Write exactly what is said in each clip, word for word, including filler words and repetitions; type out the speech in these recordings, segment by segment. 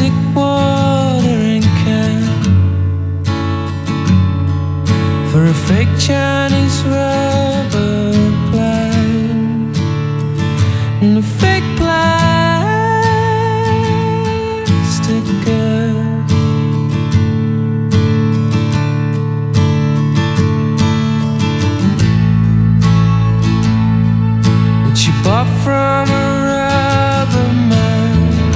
plastic watering can for a fake Chinese rubber plant and a fake plastic girl. And she bought from a rubber man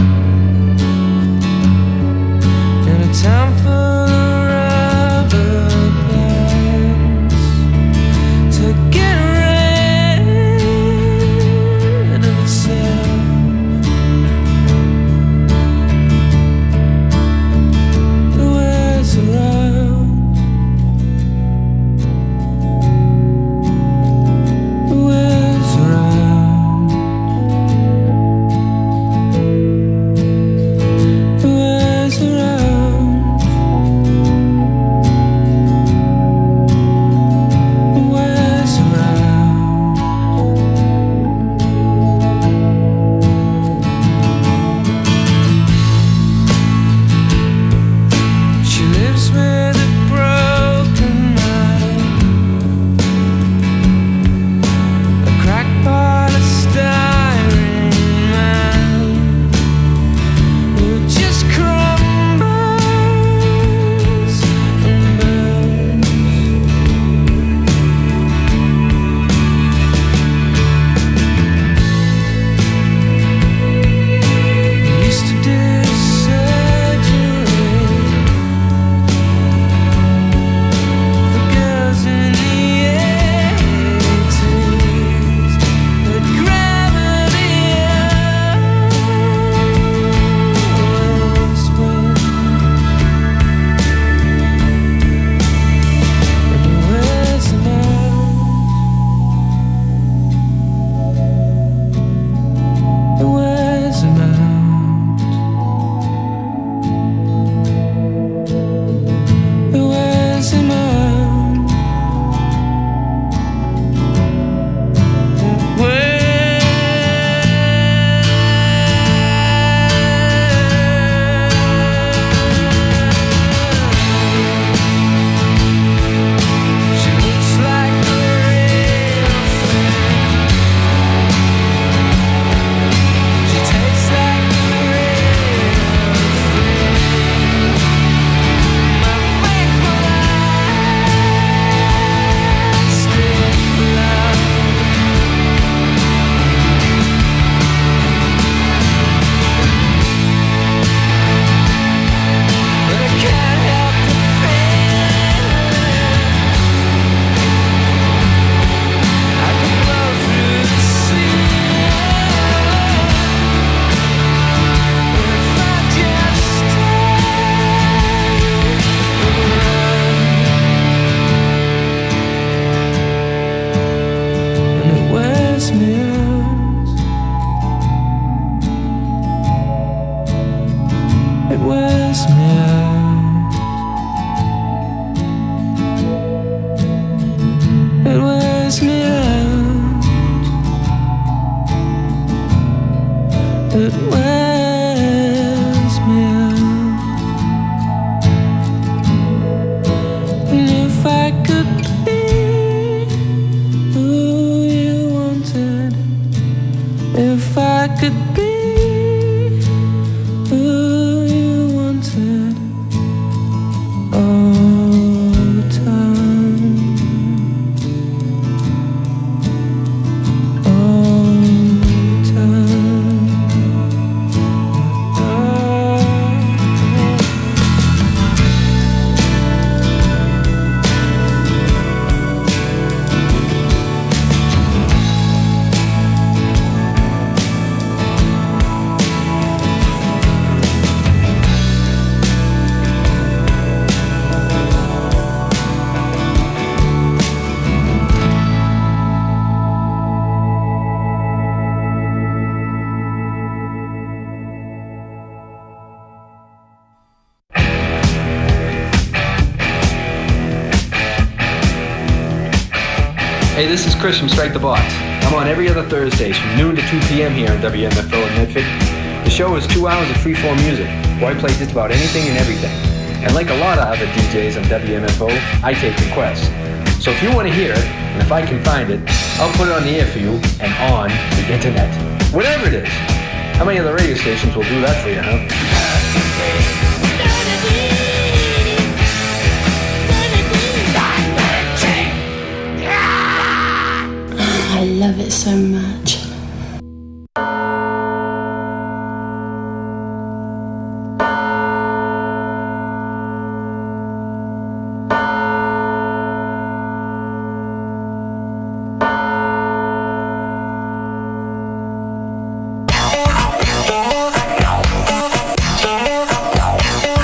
in a town full of rubber plants to get rid of itself. The ways around, the ways around, the ways around, the ways around. She lives with a broken mind, a crackpot of styrene man who just crumbles and burns. Used to do surgery for girls in the eighties, but gravity always wins. And the ways around, the ways around, the ways around, the She looks like a real thing. She tastes like a real thing. My fake plastic love. But I can't help the feeling I could blow through the ceiling if I just stayed around. And it wears me out. It wears me out. It wears me out. It wears me out. And if I could be who you wanted, if I could be who you wanted all the time, all the time. Hey, this is Chris from Strike the Box. I'm on every other Thursdays from noon to two p.m. here on W M F O in Medford. The show is two hours of freeform music. where I play just about anything and everything. And like a lot of other D Js on W M F O, I take requests. So if you want to hear it, and if I can find it, I'll put it on the air for you and on the internet. Whatever it is. How many other radio stations will do that for you, huh? I love it so much. Yeah.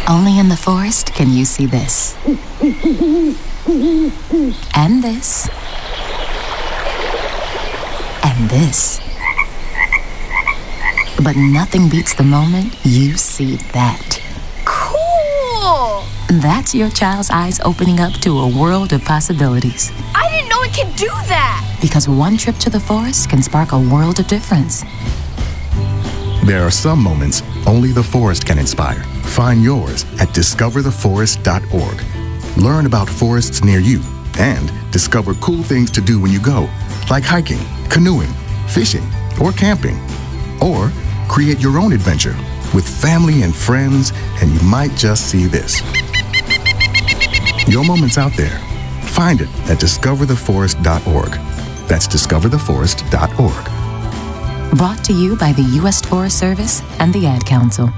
Only in the forest can you see this. And this. And this. But nothing beats the moment you see that. Cool! That's your child's eyes opening up to a world of possibilities. I didn't know it could do that! Because one trip to the forest can spark a world of difference. There are some moments only the forest can inspire. Find yours at discover the forest dot org. Learn about forests near you and discover cool things to do when you go, like hiking, canoeing, fishing, or camping. Or create your own adventure with family and friends, and you might just see this. Your moment's out there. Find it at discover the forest dot org. That's discover the forest dot org. Brought to you by the U S Forest Service and the Ad Council.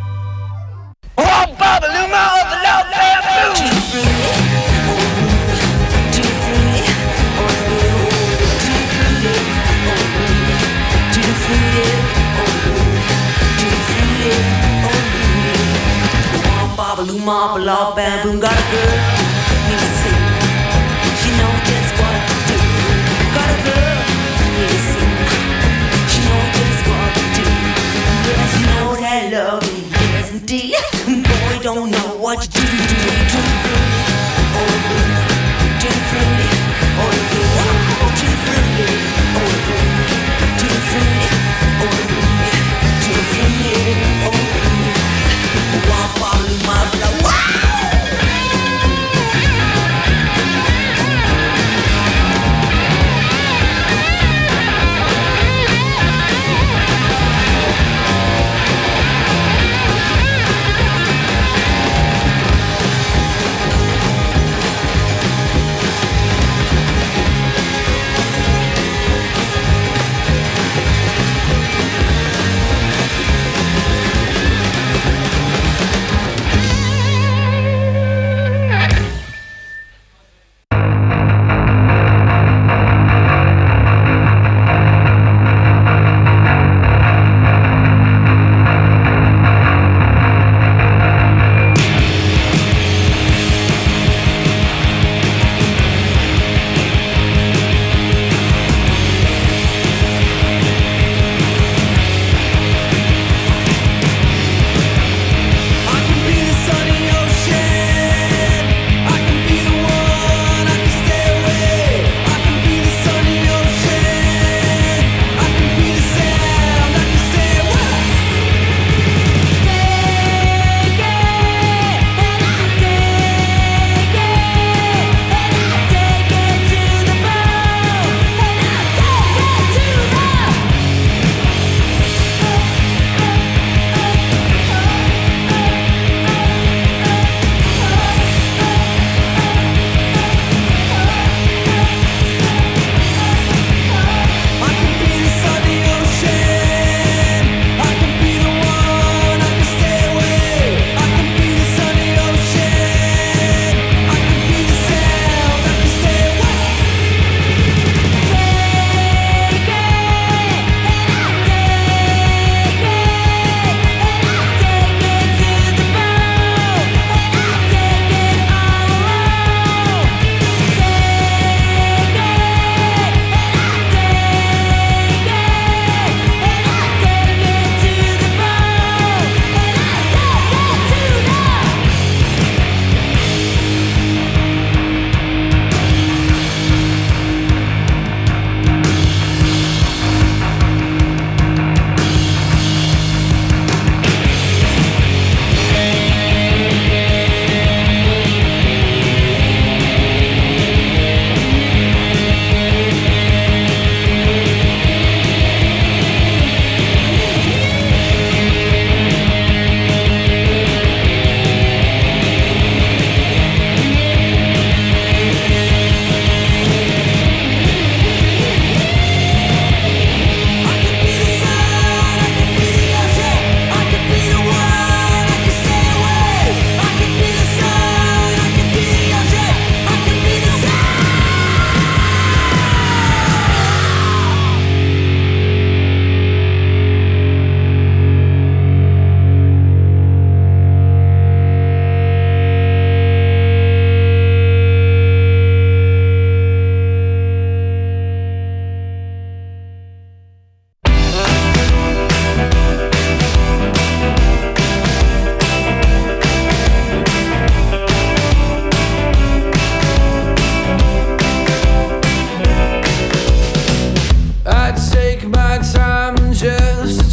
Marble, love, bamboo, got a girl, need to see. She knows just what to do. Got a girl, need to see. She knows just what to do. Yeah, she knows that love is yes indeed. Boy, don't know what to do. Too fruity, oh fruity, too fruity, oh fruity, too fruity, oh fruity, too fruity, oh fruity, too fruity, oh fruity. Wah, wah, my blood.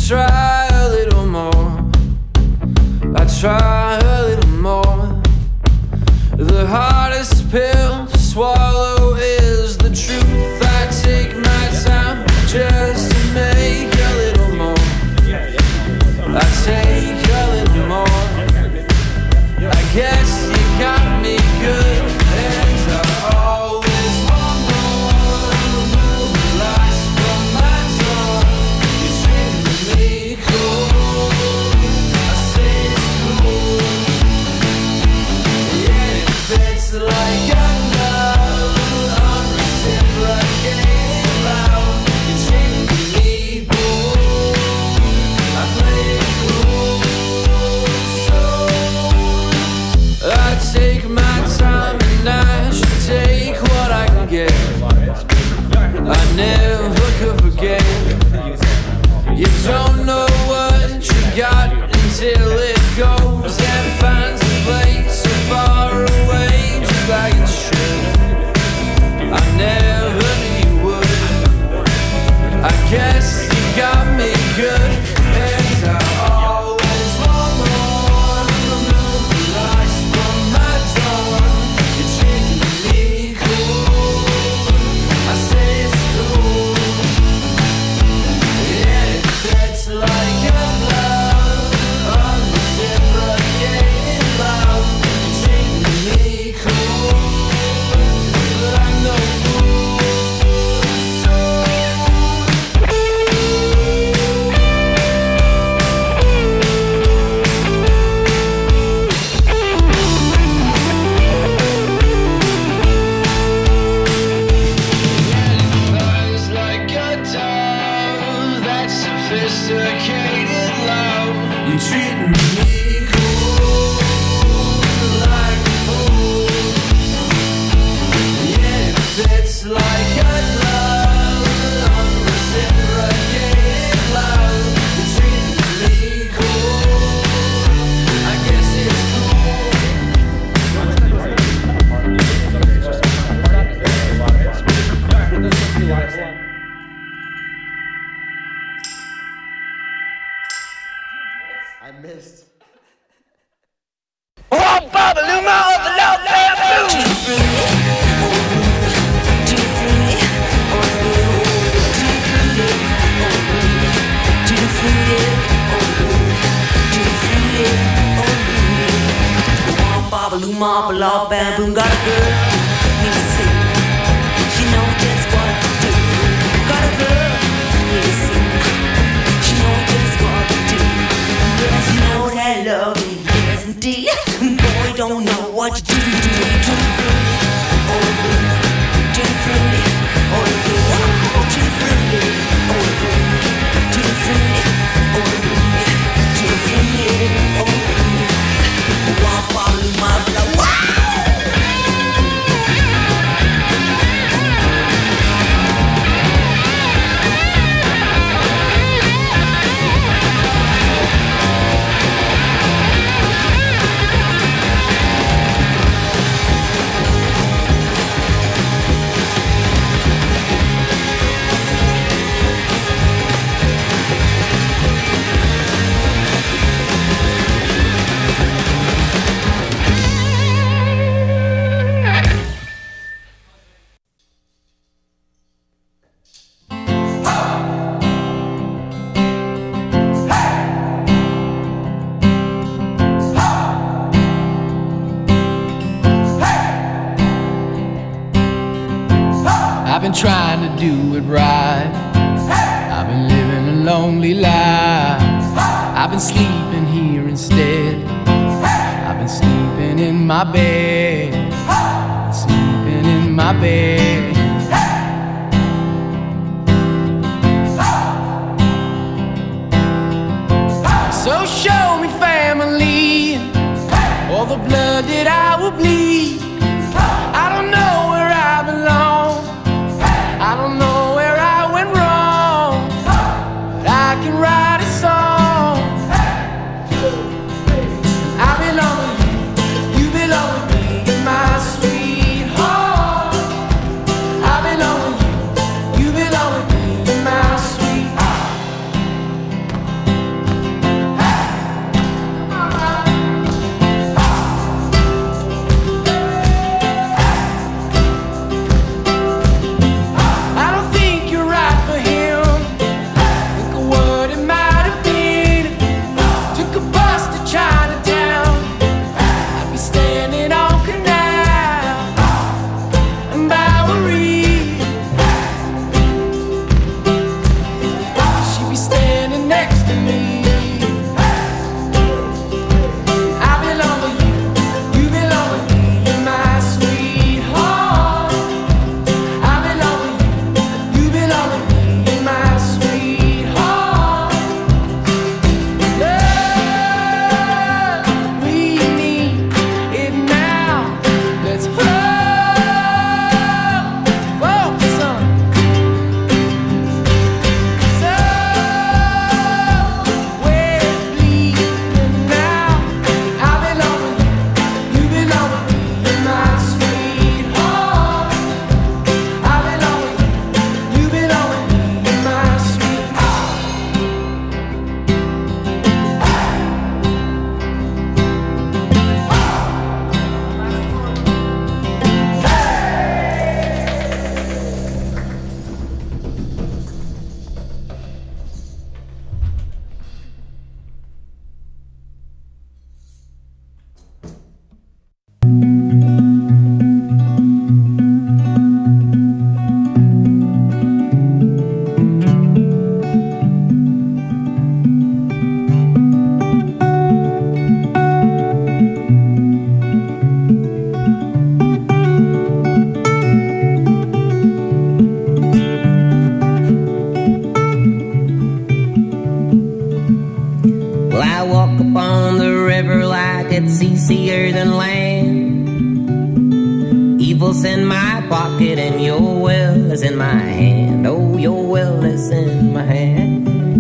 try a little more. I try a little more. The hardest pill to swallow is the truth. I take my time just to make a little more. I take a little more. I guess you got me good, and I always want more. Remove the lights from my door. You're treating me cool. I say it's cool. Yeah, it fits like a glove. I'm reciprocating loud. You're treating me cool. I play it cool. So I take my time and I should take what I can get. I never could forget. You don't know what you got until it goes and finds a place so far away, just like it should. I never knew you would. I guess you got me good, and I always want more. Remove the lights from my door. You're treating me cool. I say it's cool. Yeah, it fits like a glove. I'm reciprocating loud. You're treating me cool. But I'm no fool. So buzz like a dove, that sophisticated love. You treating me cool, like a fool. Yeah, it fits like a glove. I'm reciprocating love. You treating me cool. I guess it's I missed. Blah, bam, boom, got a girl, need to sing. She know just what to do. Got a girl, need to sing. She know just what to do. Girl, she knows that love me, yes indeed. Boy, don't know what to do. Too fruity, oh fruity, too fruity, oh fruity, too fruity, oh fruity, too fruity, oh fruity, too fruity, oh fruity. Wah, wah, my blood. I've been trying to do it right. I've been living a lonely life. I've been sleeping here instead. I've been sleeping in my bed. Sleeping in my bed. So show me family, all the blood that I will bleed. I don't know where I belong. I don't know where I went wrong, but I can write a song. I belong with you, you belong with me, my sweetheart. I belong with you, you belong with me, my sweetheart. it's easier than land. Evil's in my pocket and your will is in my hand. Oh, your will is in my hand.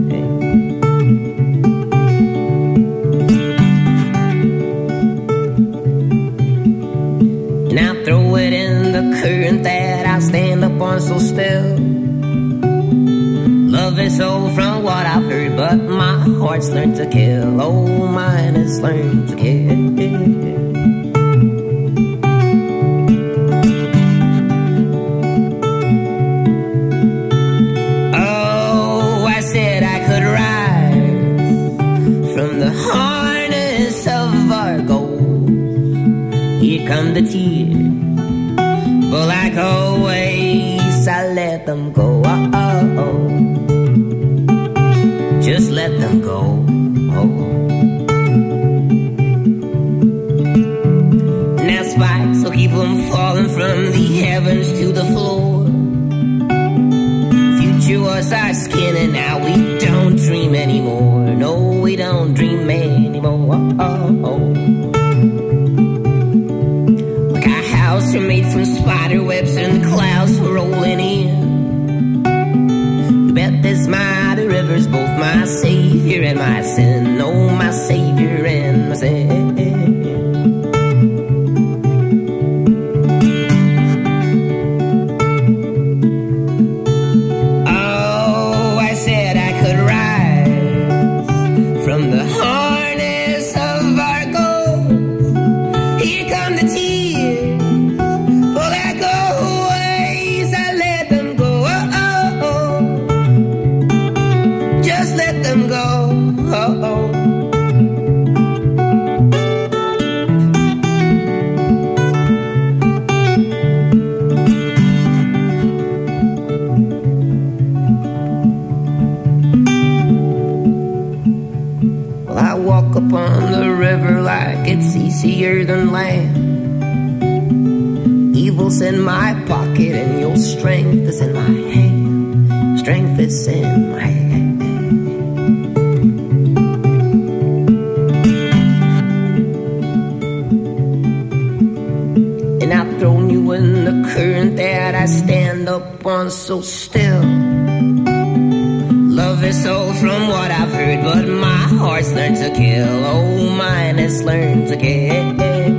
And I throw it in the current that I stand up on so still. Love is old from what I've heard, but my heart's learned to kill. Oh, mine has learned to kill. Oh, I said I could rise from the harness of our gold. Here come the tears, but like always, I let them go. Oh, oh, oh. Just let them go. Oh. Now spikes will keep them falling from the heavens to the floor. Future was our skin and now we don't dream anymore. No, we don't dream anymore. Oh, oh, oh. Like our house were made from spider webs and the clouds were rolling in. Bet this mighty river's both my savior and my sin. Oh, my savior and my sin. Oh, I said I could rise from the harness of our goals. Here come the tears, but like always I let them go. Oh, oh, oh. Just let them go. Oh, oh. Well, I walk upon the river like it's easier than land. Evil's in my pocket and your strength is in my hand. Strength is in my hand. Thrown you in the current that I stand up on so still. Love is old from what I've heard, but my heart's learned to kill. Oh, mine has learned to kill.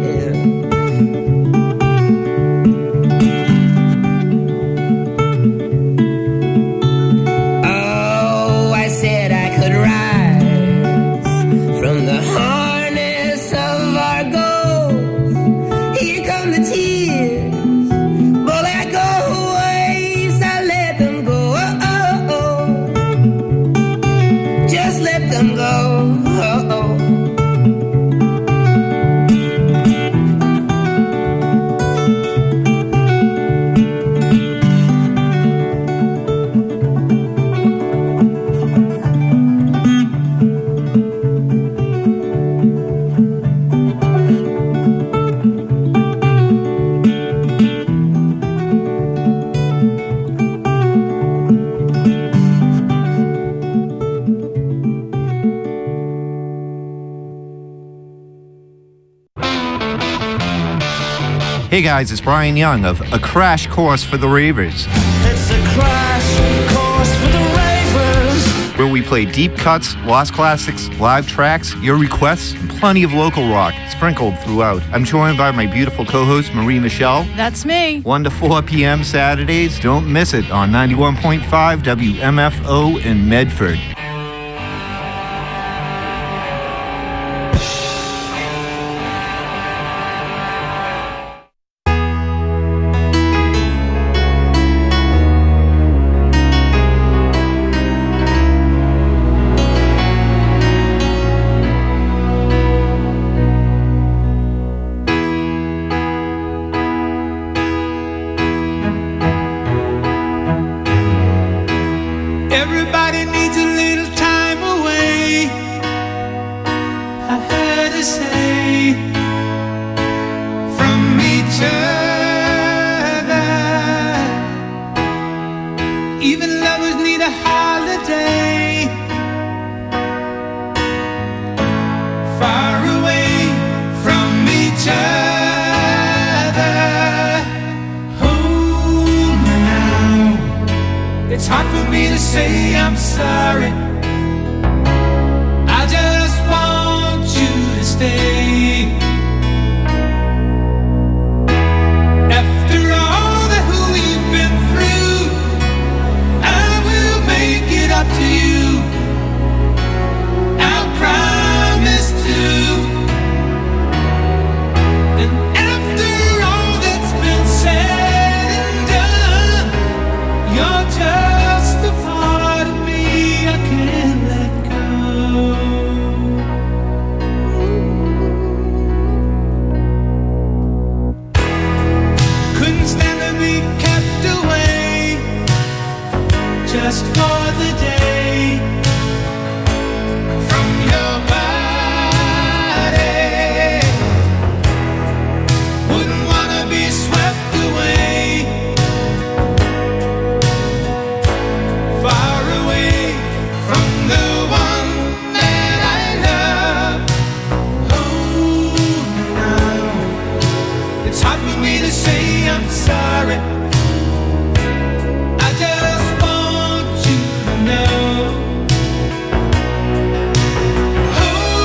Oh, I said I could rise from the harness of our goals. Here come the tears, but like always, I let them go. Oh, oh, oh. Just let them go. Oh, oh. Hey guys, it's Brian Young of A Crash Course for the Ravers. It's a crash course for the ravers. Where we play deep cuts, lost classics, live tracks, your requests, and plenty of local rock sprinkled throughout. I'm joined by my beautiful co-host, Marie Michelle. That's me. one to four p.m. Saturdays. Don't miss it on ninety-one point five W M F O in Medford. Everybody needs a little time away, I heard her say, from each other. Even lovers need a holiday, far away hard for me to say I'm sorry. I just want you to stay. After all that we've been through, I will make it up to you. I promise to. And after all that's been said and done, you're just a part of me I can't let go. Couldn't stand to be kept away just for the day from your body. Wouldn't wanna be swept away, far away from the one that I love. Oh, now it's hard for me to say I'm sorry. I just want you to know. Oh,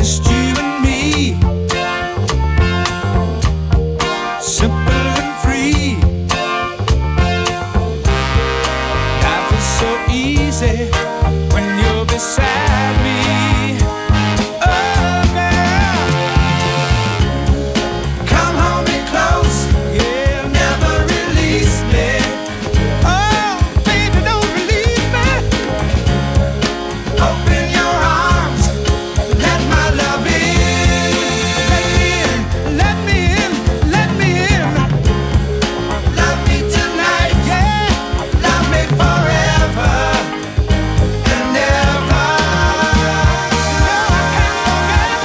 just you and me, simple and free. Life is so easy when you're beside me. Oh girl, come hold me close, yeah, never release me. Oh baby, don't release me. Open your arms, let my love in. Let me in, let me in, let me in. Love me tonight, yeah, love me forever and ever. No, I can't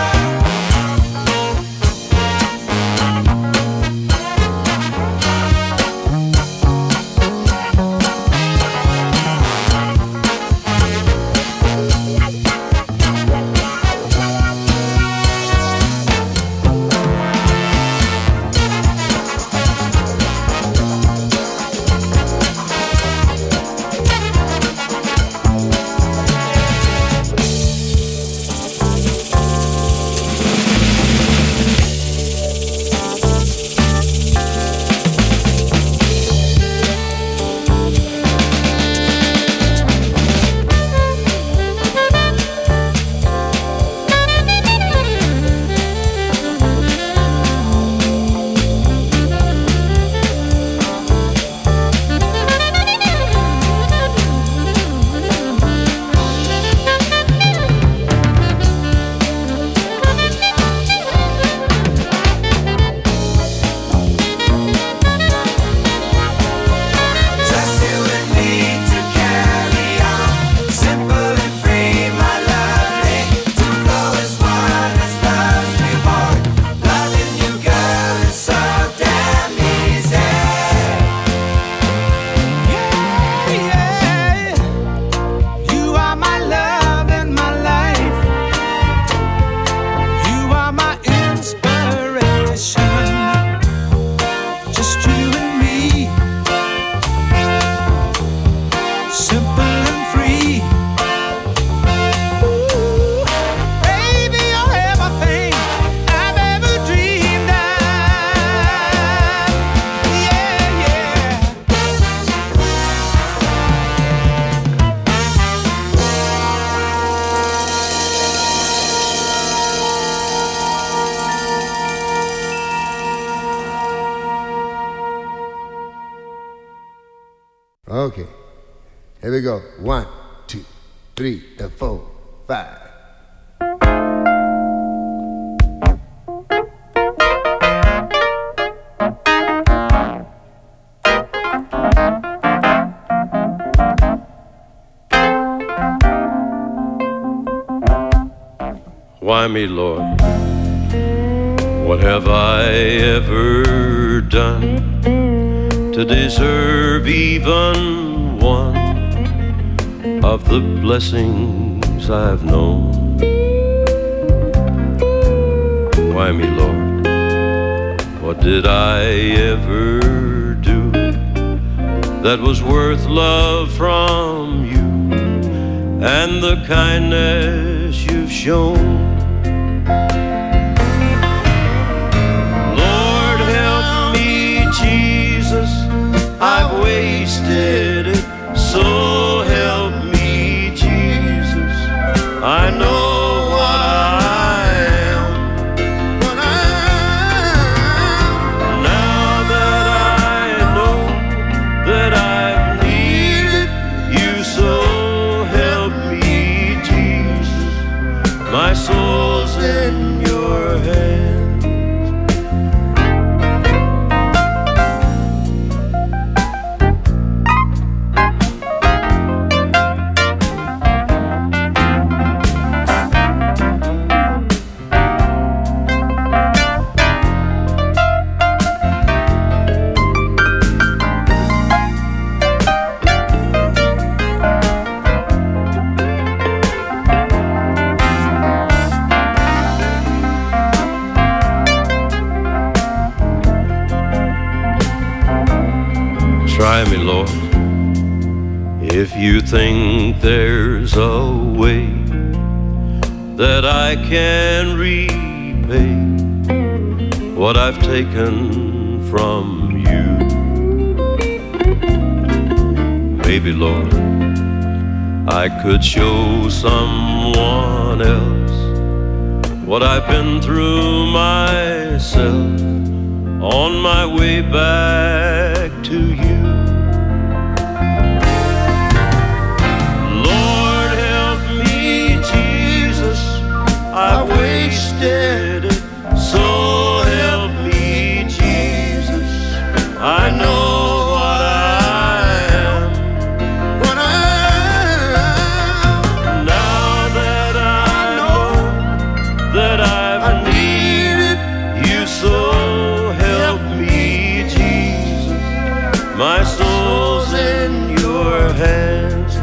just you and me to carry on, simple and free, my lovely. To flow as one as love's reward. Loving you, girl, is so damn easy. Yeah, yeah. You are my love and my life. You are my inspiration. Just you and me, simple and free. Ooh, baby, you're everything I've ever dreamed of. Yeah, yeah. Okay, here we go. One, two, three, and four, five. Why me, Lord? What have I ever done to deserve even one of the blessings I've known? Why me, Lord? What did I ever do that was worth love from you and the kindness you've shown? Lord, help me, Jesus, I've wasted it, so help me, Jesus. I know what I am, what I am. Now that I know that I've needed you, so help me, Jesus. My soul's in your hands. Try me, Lord, if you think there's a way that I can repay what I've taken from you. Maybe, Lord, I could show someone else what I've been through myself on my way back to you. Lord, help me, Jesus, I've wasted it. So help me, Jesus, I know what I am. What I am. Now that I know that I've needed you, so help me, Jesus, my soul's in your hands.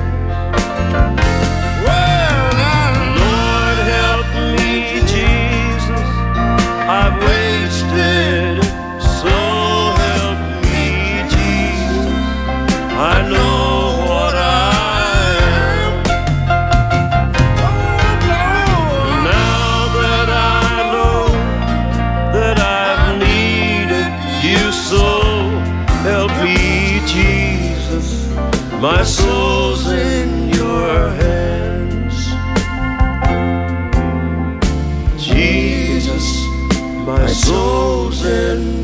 Well, now, Lord, help me, Jesus, I've wasted it, so help me, Jesus, I know what I am. Now that I know that I've needed you, so help me, Jesus, my soul's in your hands. Jesus, my soul's in